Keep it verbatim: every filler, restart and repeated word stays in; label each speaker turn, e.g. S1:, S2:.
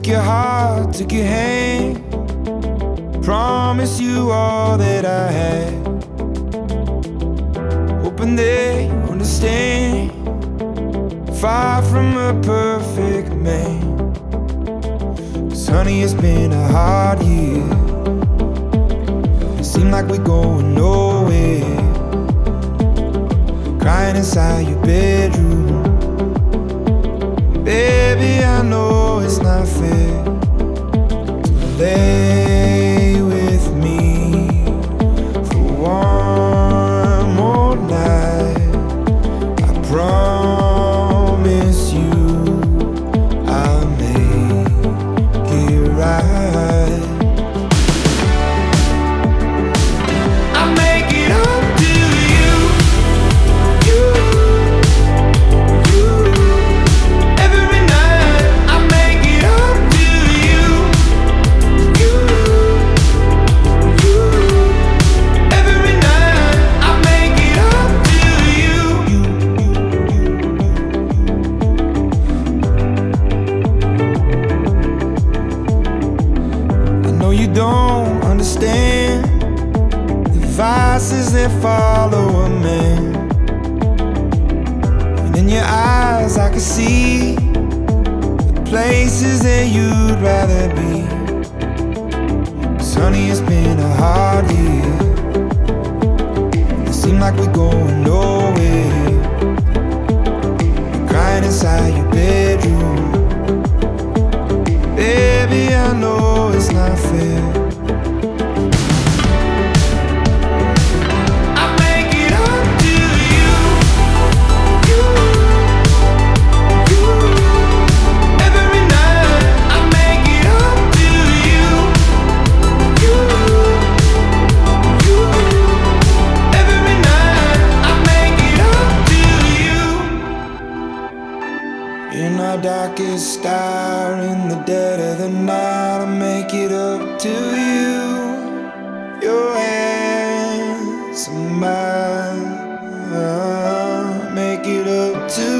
S1: your heart, took your hand, promised you all that I had, hoping that you understand. Far from a perfect man, 'cause honey, it's been a hard year. It seemed like we're going nowhere, crying inside your bedroom. Baby, I know it's not fair to lay with me for one more night. I promise you I'll make it right. I'll make it up to you, you, you. Every night I'll make it up to you, you, you. Every night I'll make it up to you, you, you. I know you don't understand the vices that follow a man, and in your eyes I can see the places that you'd rather be. 'Cause honey, it's been a hard year. It seemed like we're going nowhere, crying inside your bedroom. Baby, I know it's not fair. I'll make it up to you, you, you. Every night I'll make it up to you, you, you. Every night I'll make it up to you. In our darkest hour, in the dead of the night, I'll make it up to you. Your hands are mine. I'll make it up to